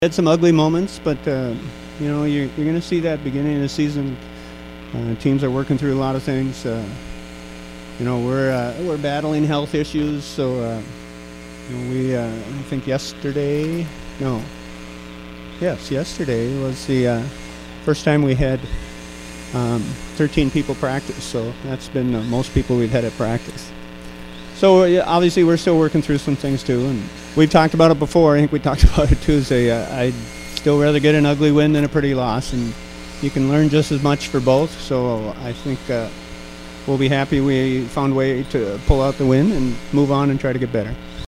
Had some ugly moments, but you know you're going to see that beginning of the season. Teams are working through a lot of things. You know we're battling health issues, so you know, I think yesterday was the first time we had 13 people practice. So that's been the most people we've had at practice. So obviously we're still working through some things too, and we've talked about it before. I think we talked about it Tuesday. I'd still rather get an ugly win than a pretty loss, and you can learn just as much for both. So I think we'll be happy we found a way to pull out the win and move on and try to get better.